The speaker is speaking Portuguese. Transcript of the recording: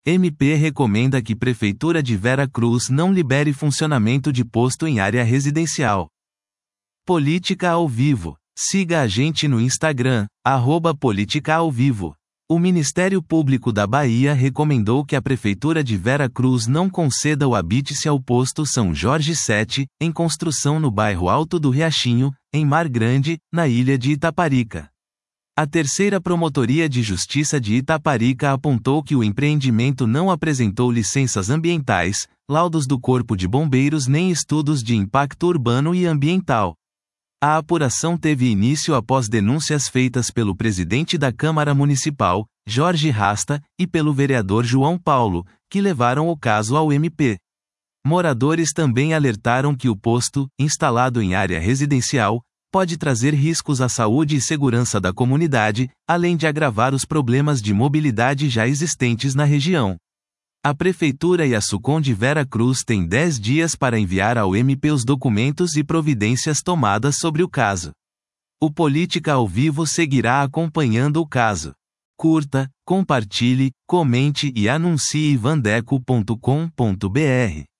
MP recomenda que Prefeitura de Vera Cruz não libere funcionamento de posto em área residencial. Política ao vivo. Siga a gente no Instagram, @política-ao-vivo. O Ministério Público da Bahia recomendou que a Prefeitura de Vera Cruz não conceda o habite-se ao posto São Jorge 7, em construção no bairro Alto do Riachinho, em Mar Grande, na ilha de Itaparica. A Terceira Promotoria de Justiça de Itaparica apontou que o empreendimento não apresentou licenças ambientais, laudos do Corpo de Bombeiros nem estudos de impacto urbano e ambiental. A apuração teve início após denúncias feitas pelo presidente da Câmara Municipal, Jorge Rasta, e pelo vereador João Paulo, que levaram o caso ao MP. Moradores também alertaram que o posto, instalado em área residencial, pode trazer riscos à saúde e segurança da comunidade, além de agravar os problemas de mobilidade já existentes na região. A Prefeitura e a SUCOM de Vera Cruz têm 10 dias para enviar ao MP os documentos e providências tomadas sobre o caso. O Política ao Vivo seguirá acompanhando o caso. Curta, compartilhe, comente e anuncie vandeco.com.br.